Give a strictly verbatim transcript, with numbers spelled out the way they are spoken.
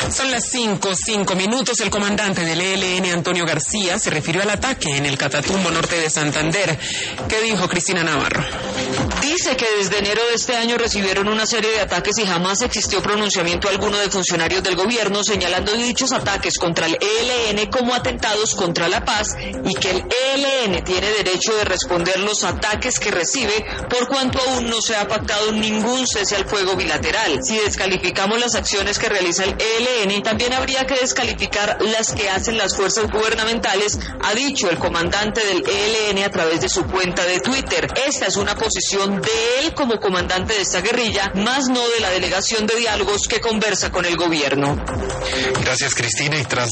Son las cinco, cinco minutos. El comandante del E L N, Antonio García, se refirió al ataque en el Catatumbo norte de Santander. ¿Qué dijo Cristina Navarro? Dice que desde enero de este año recibieron una serie de ataques y jamás existió pronunciamiento alguno de funcionarios del gobierno señalando dichos ataques contra el E L N como atentados contra la paz y que el E L N tiene derecho de responder los ataques que recibe por cuanto aún no se ha pactado ningún cese al fuego bilateral. Si descalificamos las acciones que realiza el E L N, también habría que descalificar las que hacen las fuerzas gubernamentales, ha dicho el comandante del E L N a través de su cuenta de Twitter. Esta es una posición de él como comandante de esta guerrilla, más no de la delegación de diálogos que conversa con el gobierno. Gracias, Cristina. Y tras